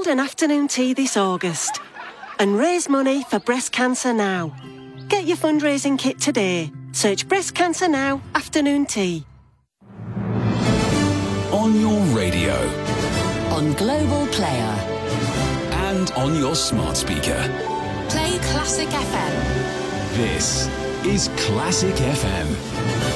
an afternoon tea this August and raise money for breast cancer now. Get your fundraising kit today. Search Breast Cancer Now afternoon tea. On your radio. On Global Player. And on your smart speaker. Play Classic FM. This is Classic FM.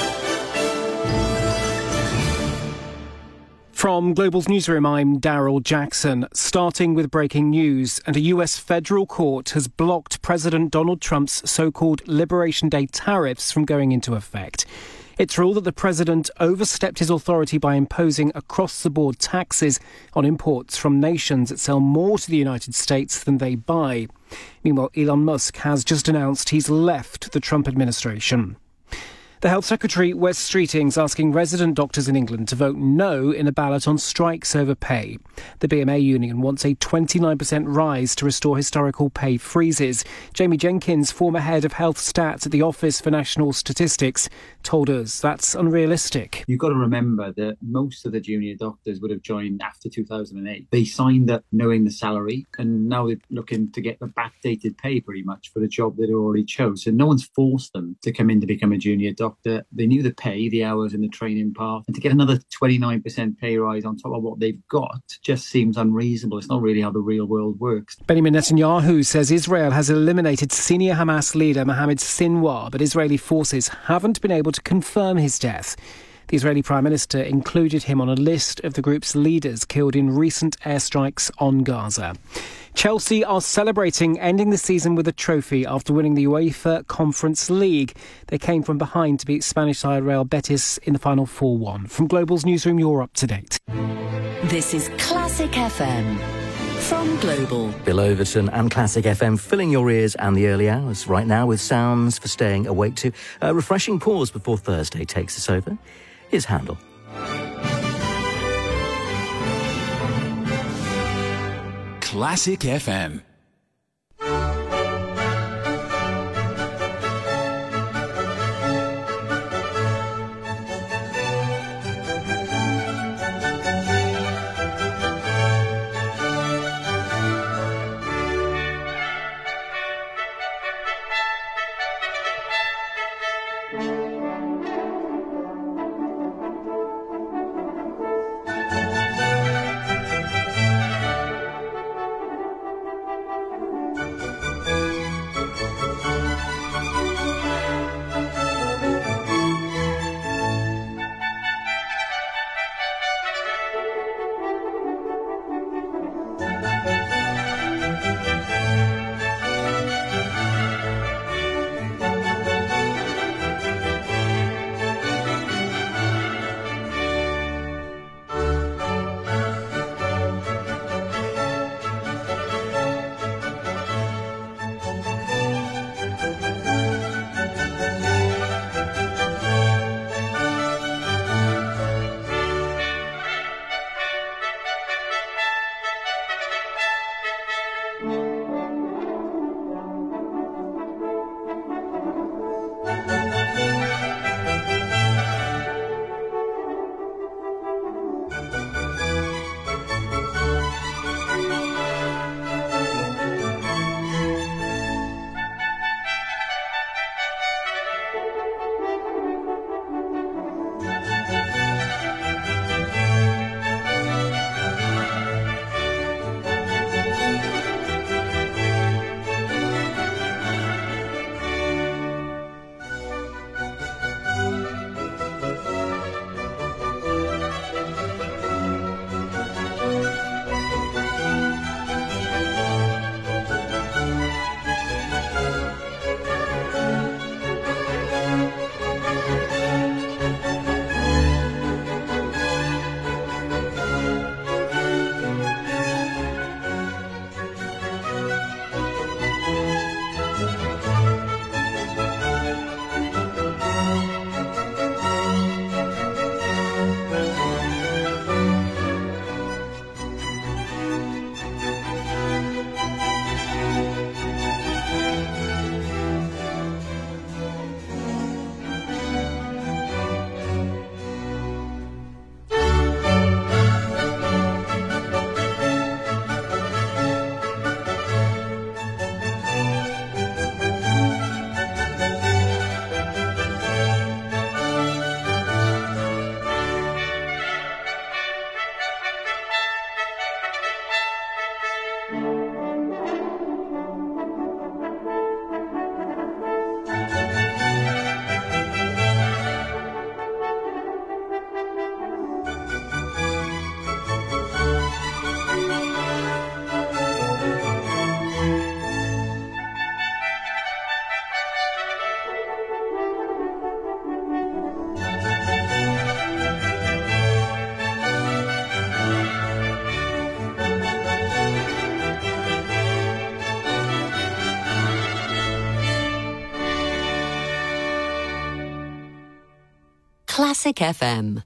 From Global's newsroom, I'm Daryl Jackson. Starting with breaking news, and a US federal court has blocked President Donald Trump's so-called Liberation Day tariffs from going into effect. It's ruled that the president overstepped his authority by imposing across-the-board taxes on imports from nations that sell more to the United States than they buy. Meanwhile, Elon Musk has just announced he's left the Trump administration. The Health Secretary, Wes Streeting's, asking resident doctors in England to vote no in a ballot on strikes over pay. The BMA union wants a 29% rise to restore historical pay freezes. Jamie Jenkins, former head of health stats at the Office for National Statistics, told us that's unrealistic. You've got to remember that most of the junior doctors would have joined after 2008. They signed up knowing the salary, and now they're looking to get the backdated pay pretty much for the job that they already chose. So no one's forced them to come in to become a junior doctor. They knew the pay, the hours and the training path, and to get another 29% pay rise on top of what they've got just seems unreasonable. It's not really how the real world works. Benjamin Netanyahu says Israel has eliminated senior Hamas leader Mohammed Sinwar, but Israeli forces haven't been able to confirm his death. The Israeli Prime Minister included him on a list of the group's leaders killed in recent airstrikes on Gaza. Chelsea are celebrating ending the season with a trophy after winning the UEFA Conference League. They came from behind to beat Spanish side Real Betis in the final 4-1. From Global's newsroom, you're up to date. This is Classic FM. From Global. Bill Overton and Classic FM filling your ears and the early hours right now with sounds for staying awake to. A refreshing pause before Thursday takes us over. Here's Handel. Classic FM. Classic FM.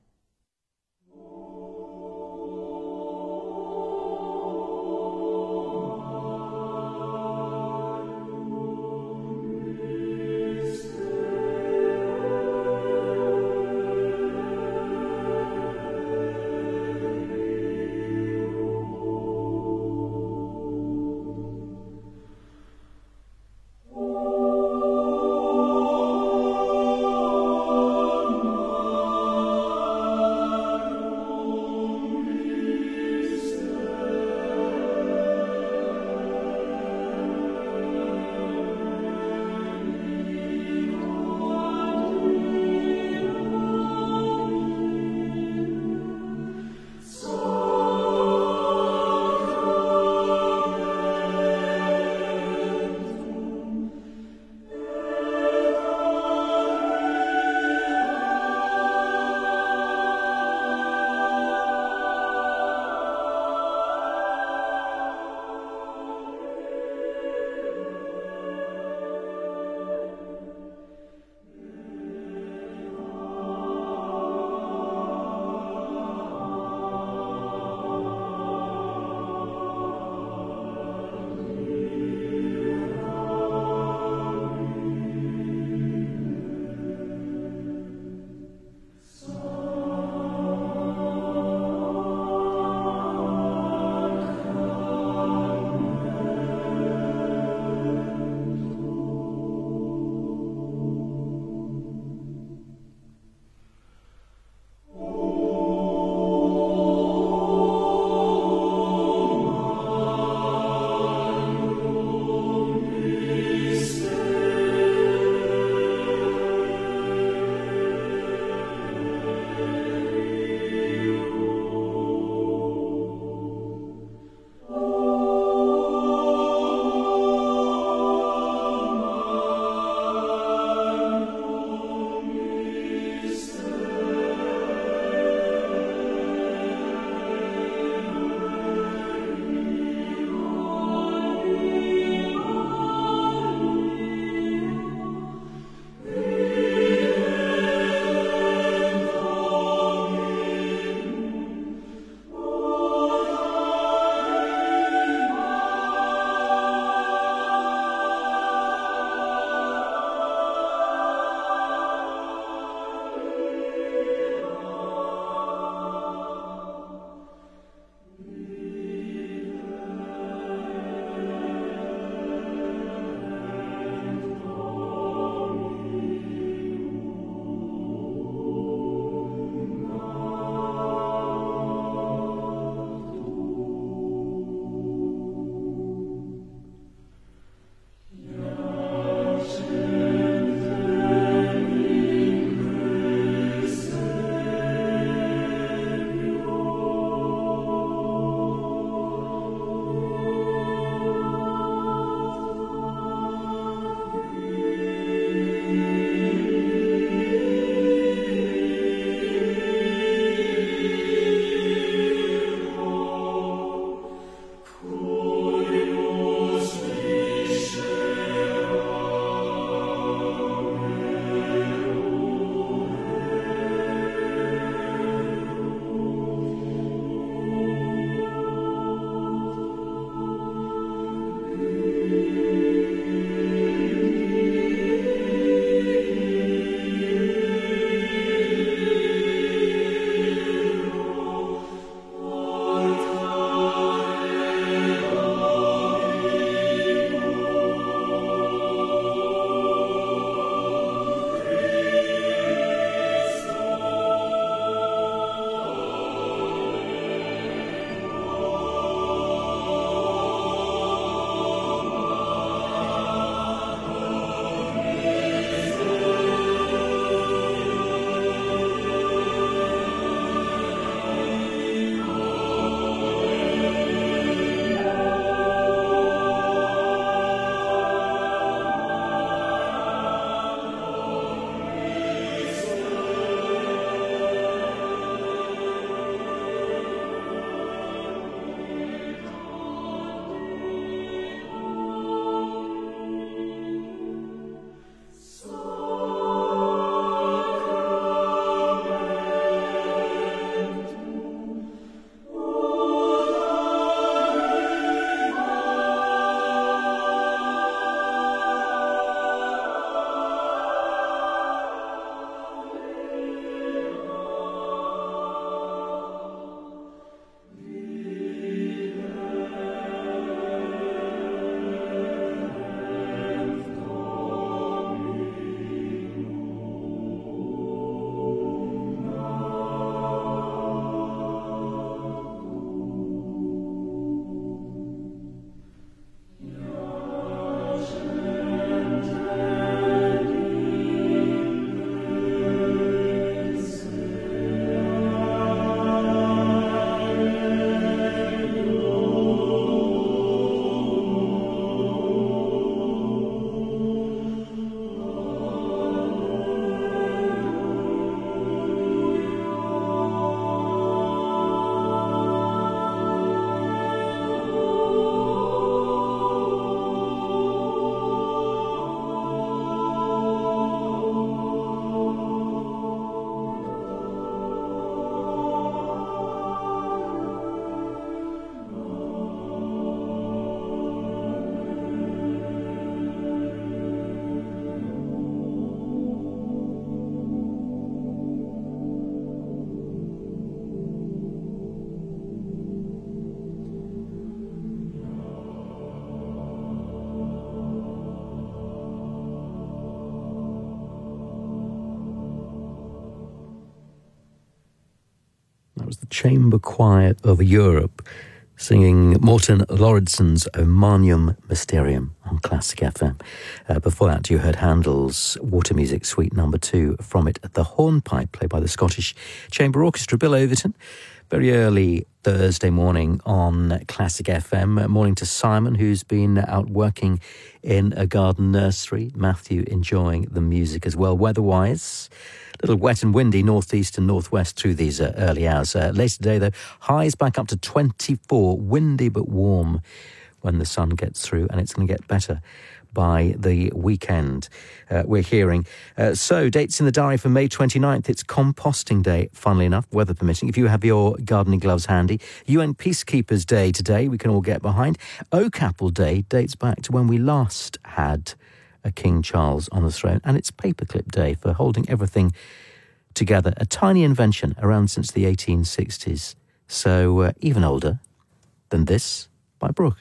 Chamber Choir of Europe singing Morten Lauridsen's Omanium Mysterium on Classic FM. Before that, you heard Handel's Water Music Suite No. 2 from it, The Hornpipe, played by the Scottish Chamber Orchestra. Bill Overton, very early Thursday morning on Classic FM. Morning to Simon, who's been out working in a garden nursery. Matthew enjoying the music as well. Weather-wise, a little wet and windy northeast and northwest through these early hours. Later today, though, highs back up to 24. Windy but warm when the sun gets through, and it's going to get better by the weekend, we're hearing. So, dates in the diary for May 29th. It's Composting Day, funnily enough, weather permitting. If you have your gardening gloves handy. UN Peacekeepers Day today, we can all get behind. Oak Apple Day dates back to when we last had a King Charles on the throne. And it's Paperclip Day for holding everything together. A tiny invention around since the 1860s. So, even older than this by Brooke.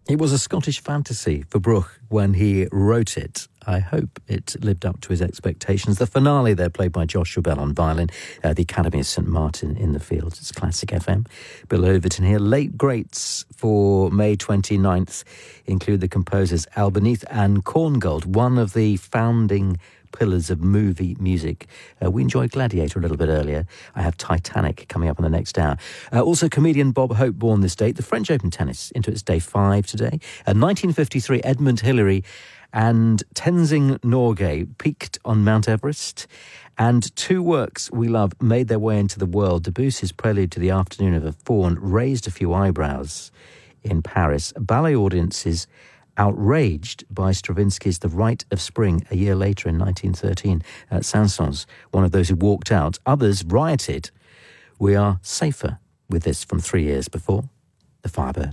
It was a Scottish fantasy for Bruch when he wrote it. I hope it lived up to his expectations. The finale there, played by Joshua Bell on violin, the Academy of St Martin in the Fields. It's Classic FM. Bill Overton here. Late greats for May 29th include the composers Albeneath and Korngold, one of the founding pillars of movie music. We enjoyed Gladiator a little bit earlier. I have Titanic coming up in the next hour. Also, comedian Bob Hope born this date. The French Open tennis into its day 5 today. 1953, Edmund Hillary and Tenzing Norgay peaked on Mount Everest. And two works we love made their way into the world. Debussy's Prelude to the Afternoon of a Faun raised a few eyebrows in Paris. Ballet audiences outraged by Stravinsky's The Rite of Spring a year later in 1913. Saint-Saëns, one of those who walked out. Others rioted. We are safer with this from 3 years before. The Firebird.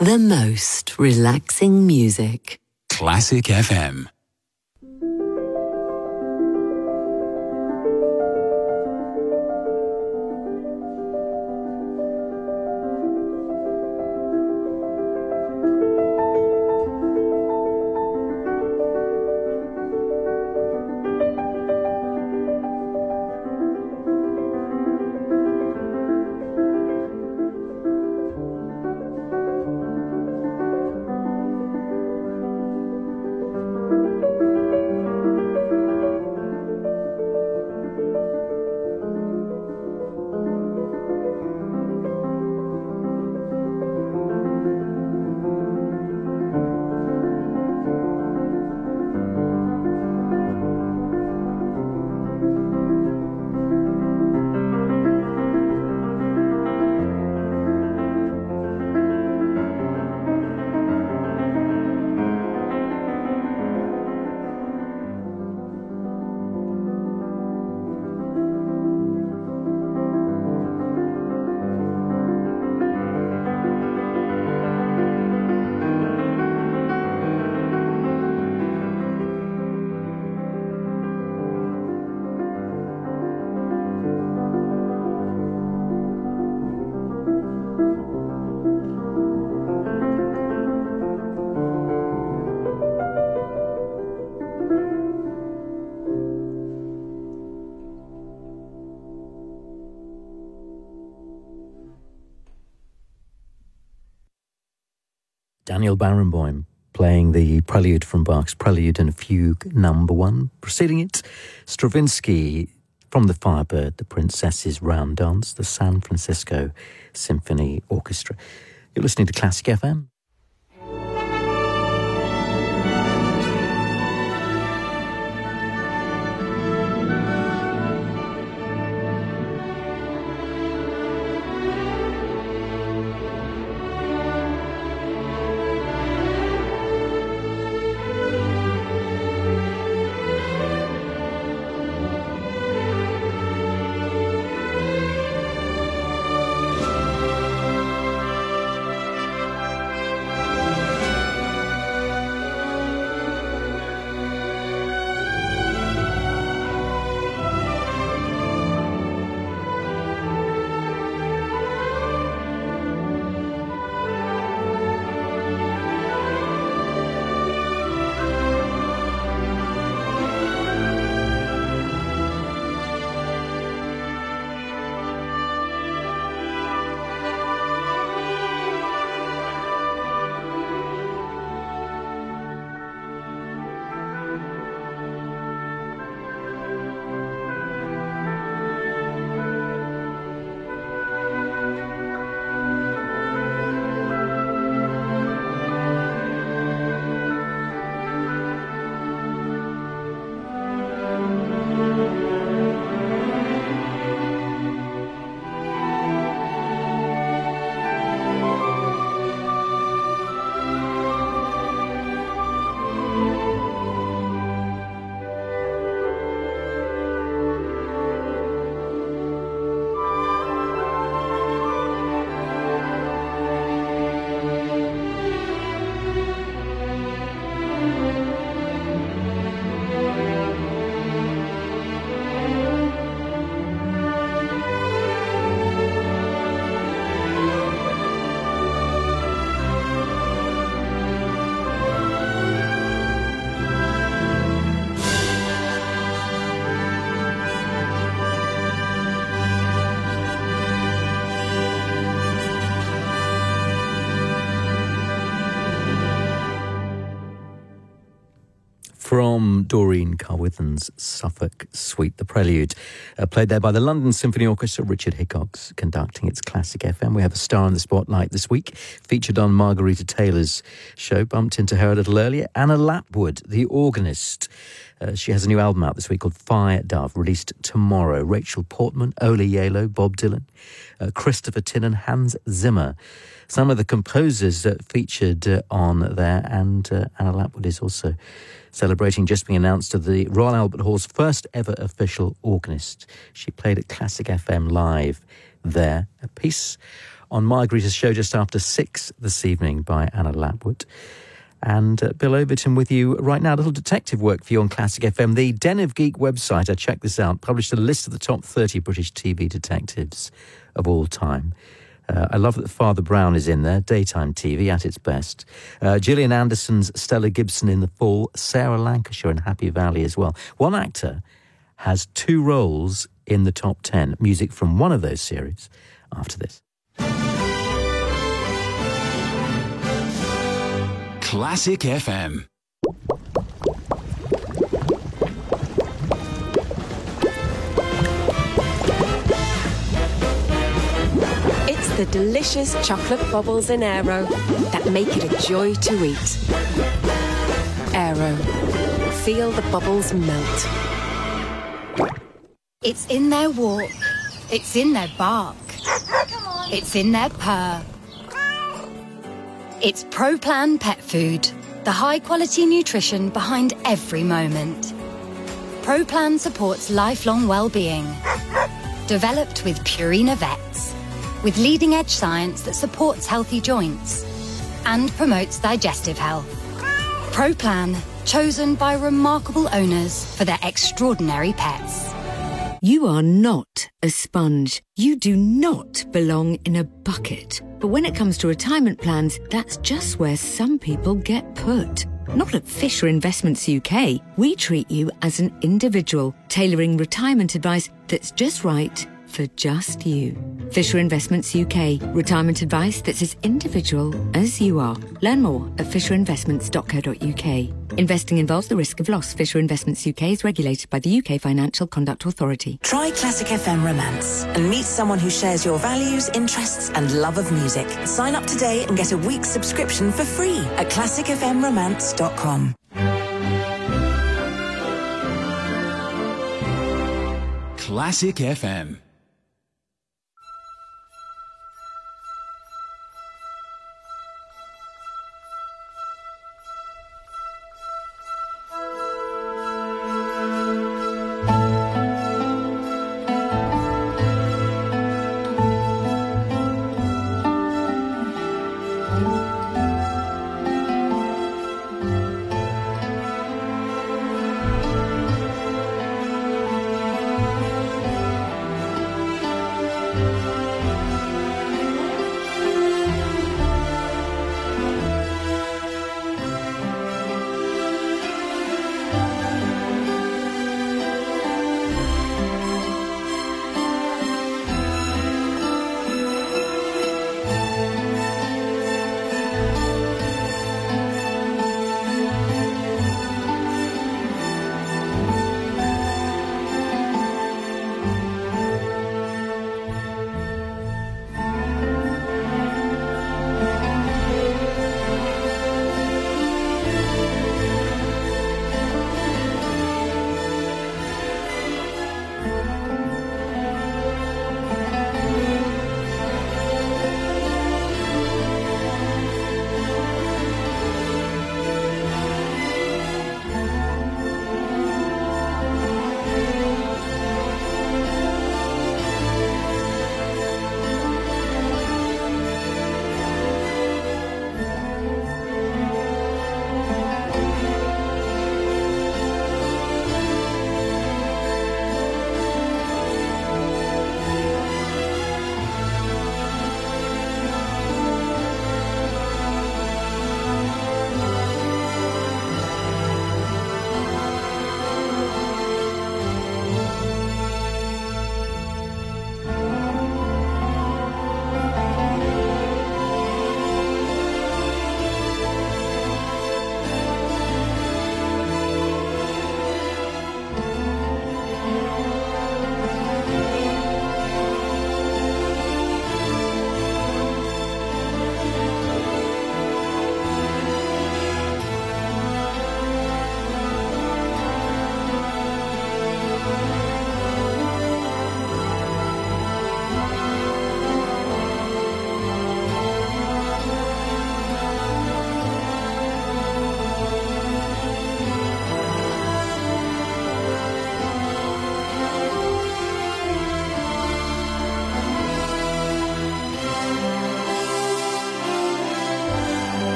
The most relaxing music. Classic FM. Daniel Barenboim playing the prelude from Bach's Prelude and Fugue number 1. Preceding it, Stravinsky from The Firebird, The Princess's Round Dance, the San Francisco Symphony Orchestra. You're listening to Classic FM. From Doreen Carwithen's Suffolk Suite, the Prelude, played there by the London Symphony Orchestra, Richard Hickox conducting its Classic FM. We have a star in the spotlight this week, featured on Margarita Taylor's show, bumped into her a little earlier, Anna Lapwood, the organist. She has a new album out this week called Fire Dove, released tomorrow. Rachel Portman, Ola Yalo, Bob Dylan, Christopher Tinnon, Hans Zimmer. Some of the composers featured on there, and Anna Lapwood is also celebrating just being announced as the Royal Albert Hall's first ever official organist. She played at Classic FM Live there. A piece on Margarita's show just after 6 this evening by Anna Lapwood. And Bill Overton with you right now. A little detective work for you on Classic FM. The Den of Geek website, I checked this out, published a list of the top 30 British TV detectives of all time. I love that Father Brown is in there, daytime TV at its best. Gillian Anderson's Stella Gibson in The Fall, Sarah Lancashire in Happy Valley as well. One actor has 2 roles in the top 10. Music from one of those series after this. Classic FM. It's the delicious chocolate bubbles in Aero that make it a joy to eat. Aero. Feel the bubbles melt. It's in their walk. It's in their bark. It's in their purr. It's ProPlan Pet Food, the high-quality nutrition behind every moment. ProPlan supports lifelong well-being. Developed with Purina Vets, with leading-edge science that supports healthy joints and promotes digestive health. ProPlan, chosen by remarkable owners for their extraordinary pets. You are not a sponge. You do not belong in a bucket. But when it comes to retirement plans, that's just where some people get put. Not at Fisher Investments UK. We treat you as an individual, tailoring retirement advice that's just right for just you. Fisher Investments UK. Retirement advice that's as individual as you are. Learn more at fisherinvestments.co.uk. Investing involves the risk of loss. Fisher Investments UK is regulated by the UK Financial Conduct Authority. Try Classic FM Romance and meet someone who shares your values, interests and love of music. Sign up today and get a week's subscription for free at classicfmromance.com. Classic FM.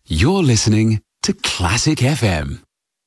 You're listening to Classic FM.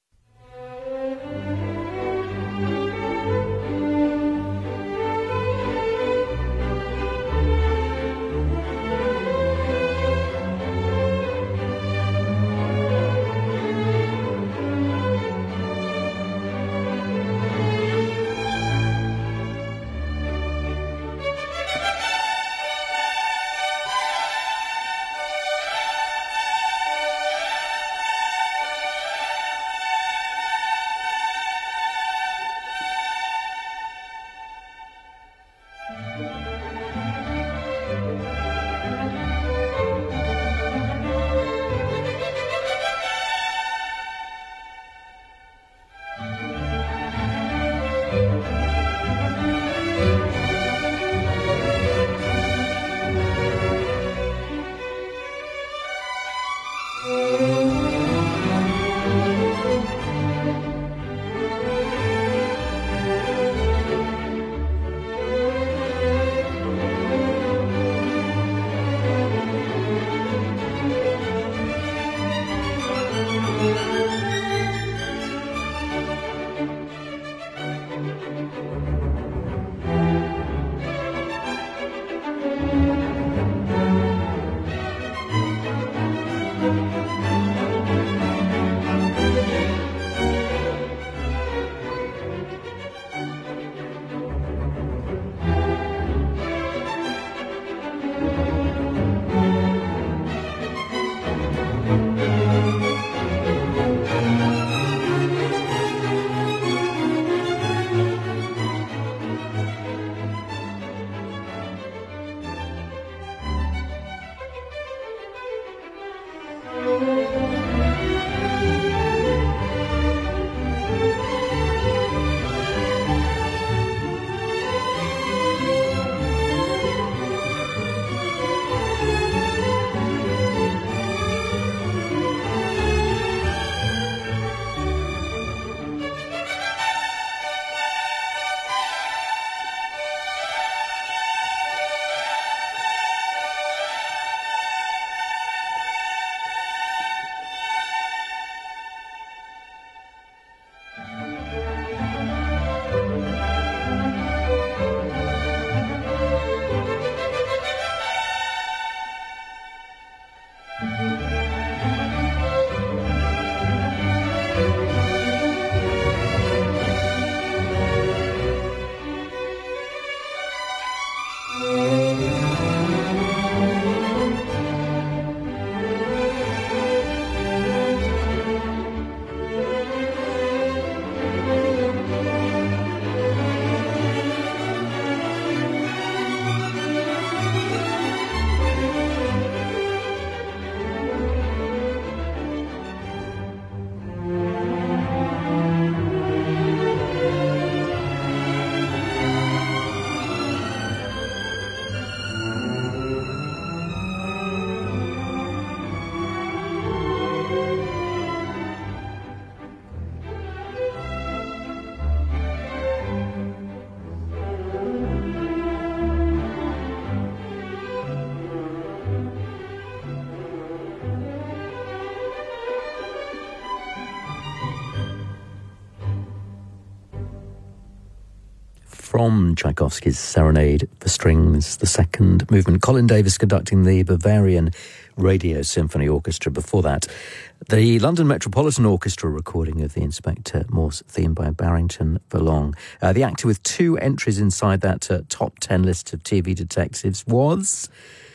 From Tchaikovsky's Serenade for Strings, the second movement. Colin Davis conducting the Bavarian Radio Symphony Orchestra. Before that, the London Metropolitan Orchestra recording of the Inspector Morse theme by Barrington Verlong. The actor with 2 entries inside that top 10 list of TV detectives was,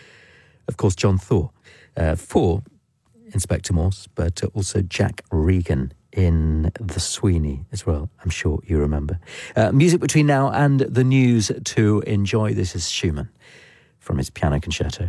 of course, John Thaw. For Inspector Morse, but also Jack Regan in The Sweeney as well, I'm sure you remember. Music between now and the news to enjoy. This is Schumann from his piano concerto.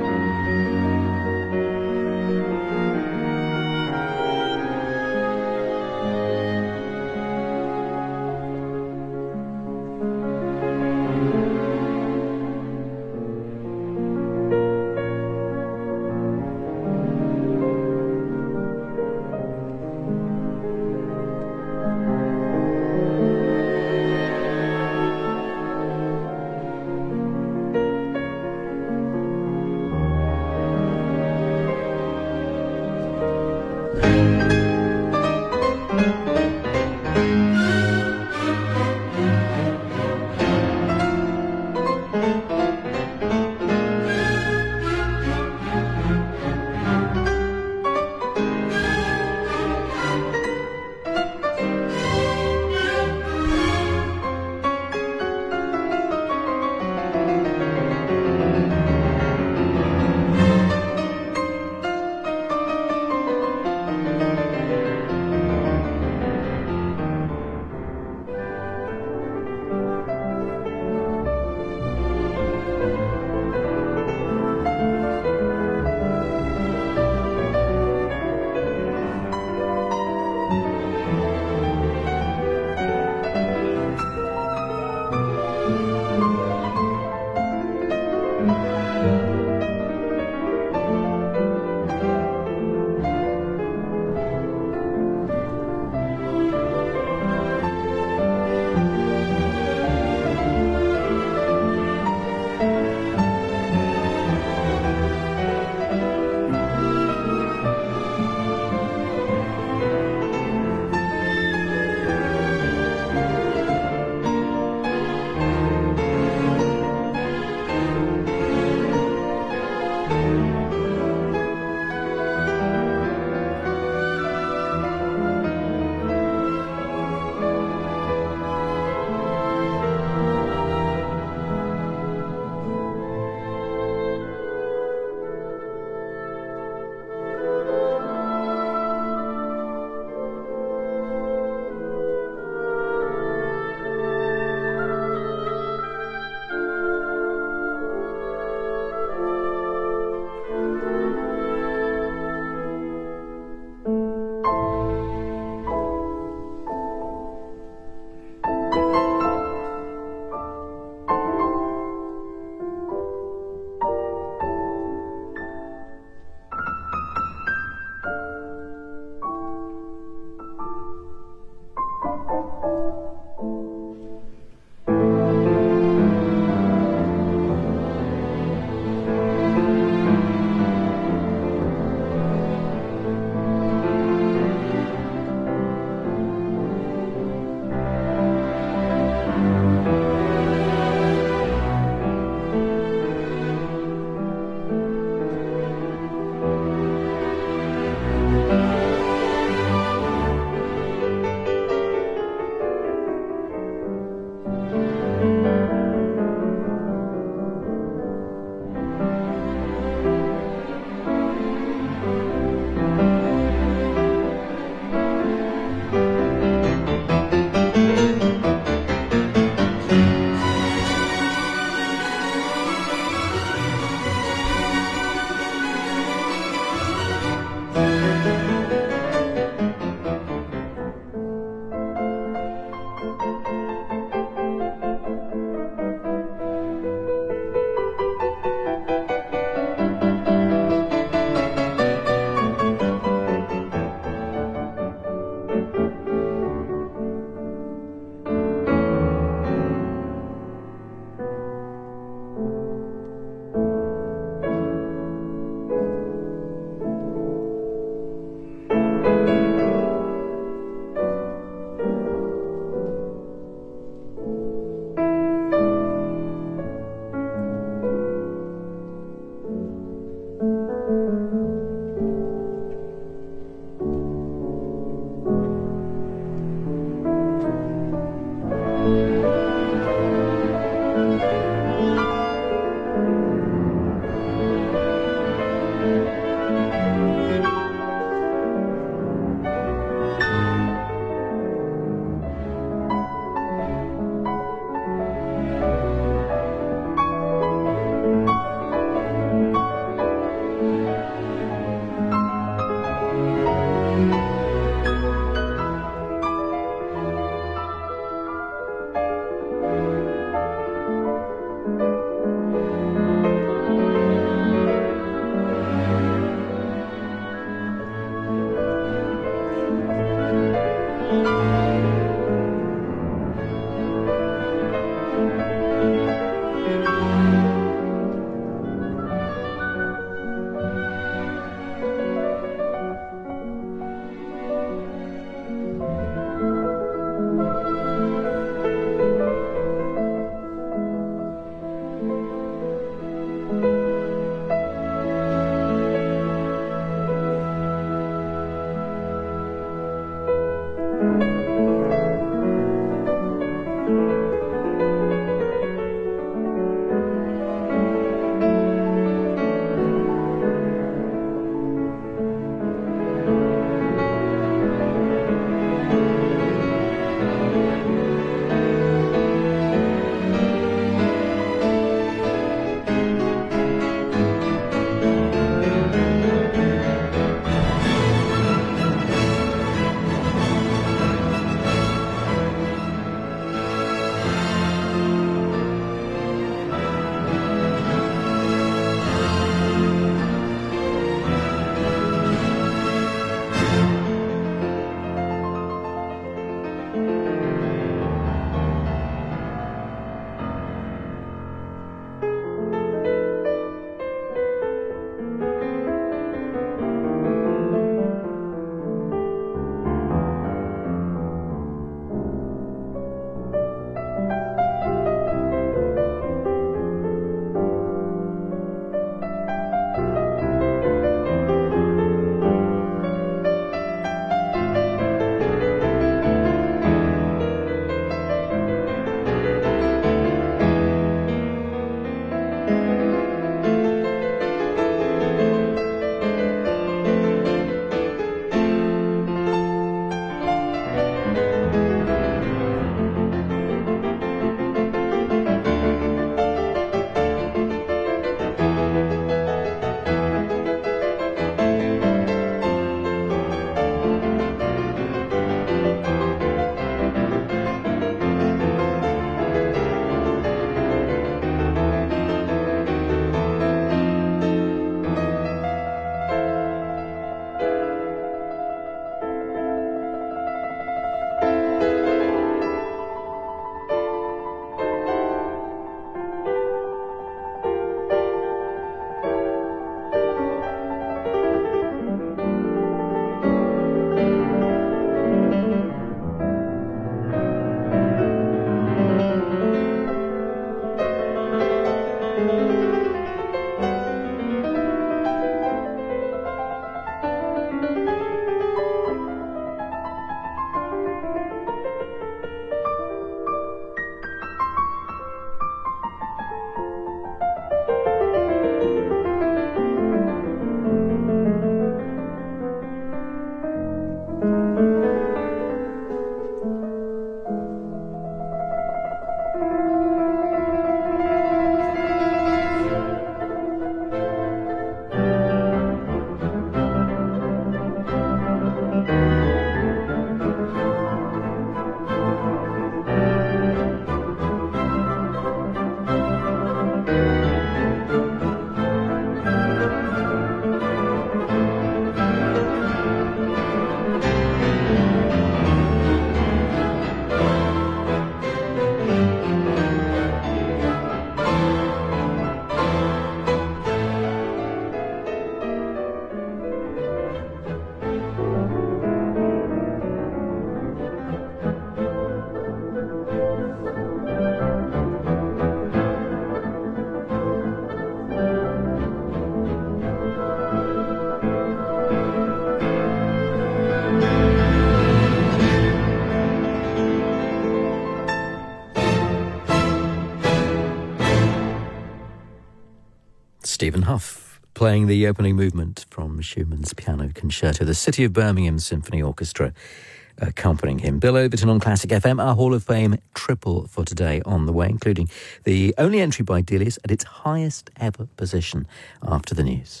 Stephen Huff playing the opening movement from Schumann's Piano Concerto. The City of Birmingham Symphony Orchestra accompanying him. Bill Overton on Classic FM. Our Hall of Fame triple for today on the way, including the only entry by Delius at its highest ever position after the news.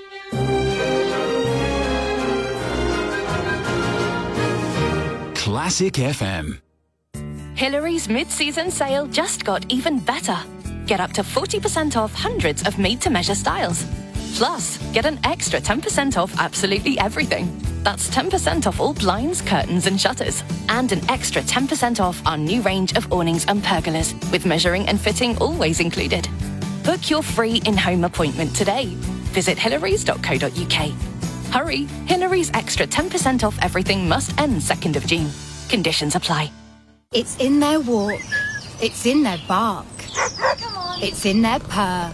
Classic FM. Hillary's mid-season sale just got even better. Get up to 40% off hundreds of made-to-measure styles. Plus, get an extra 10% off absolutely everything. That's 10% off all blinds, curtains and shutters. And an extra 10% off our new range of awnings and pergolas, with measuring and fitting always included. Book your free in-home appointment today. Visit hillarys.co.uk. Hurry, Hillary's extra 10% off everything must end 2nd of June. Conditions apply. It's in their walk. It's in their bark. It's in their purr.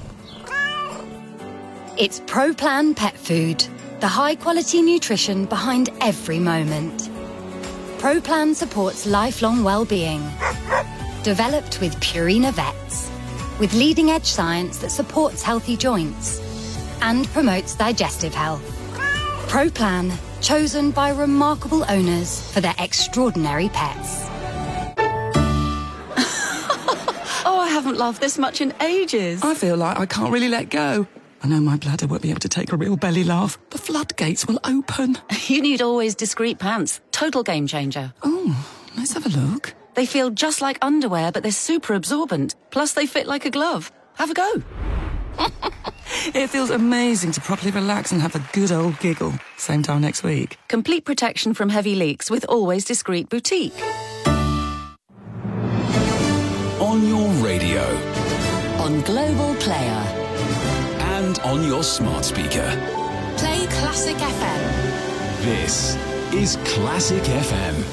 It's ProPlan Pet Food, the high-quality nutrition behind every moment. ProPlan supports lifelong well-being. Developed with Purina Vets, with leading-edge science that supports healthy joints and promotes digestive health. ProPlan, chosen by remarkable owners for their extraordinary pets. Oh, I haven't laughed this much in ages. I feel like I can't really let go. I know my bladder won't be able to take a real belly laugh. The floodgates will open. You need Always Discreet pants. Total game changer. Oh, let's have a look. They feel just like underwear, but they're super absorbent. Plus, they fit like a glove. Have a go. It feels amazing to properly relax and have a good old giggle. Same time next week. Complete protection from heavy leaks with Always Discreet Boutique. On your radio. On Global Player. And on your smart speaker. Play Classic FM. This is Classic FM.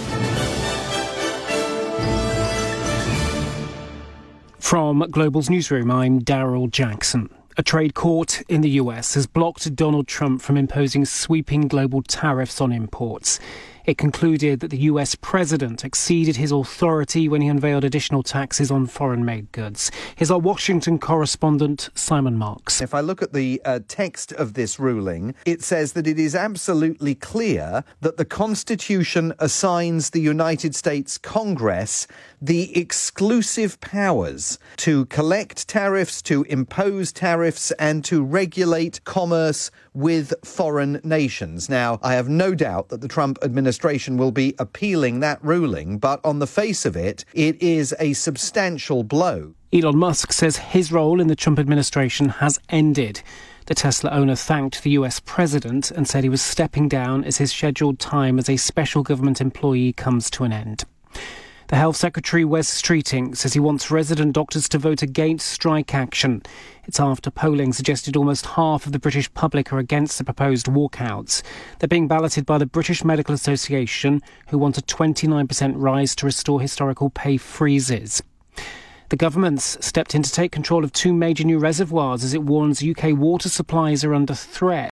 From Global's newsroom, I'm Daryl Jackson. A trade court in the US has blocked Donald Trump from imposing sweeping global tariffs on imports. It concluded that the US president exceeded his authority when he unveiled additional taxes on foreign-made goods. Here's our Washington correspondent, Simon Marks. If I look at the text of this ruling, it says that it is absolutely clear that the Constitution assigns the United States Congress the exclusive powers to collect tariffs, to impose tariffs, and to regulate commerce with foreign nations. Now, I have no doubt that the Trump administration will be appealing that ruling, but on the face of it, it is a substantial blow. Elon Musk says his role in the Trump administration has ended. The Tesla owner thanked the US president and said he was stepping down as his scheduled time as a special government employee comes to an end. The Health Secretary, Wes Streeting, says he wants resident doctors to vote against strike action. It's after polling suggested almost half of the British public are against the proposed walkouts. They're being balloted by the British Medical Association, who want a 29% rise to restore historical pay freezes. The government's stepped in to take control of two major new reservoirs as it warns UK water supplies are under threat.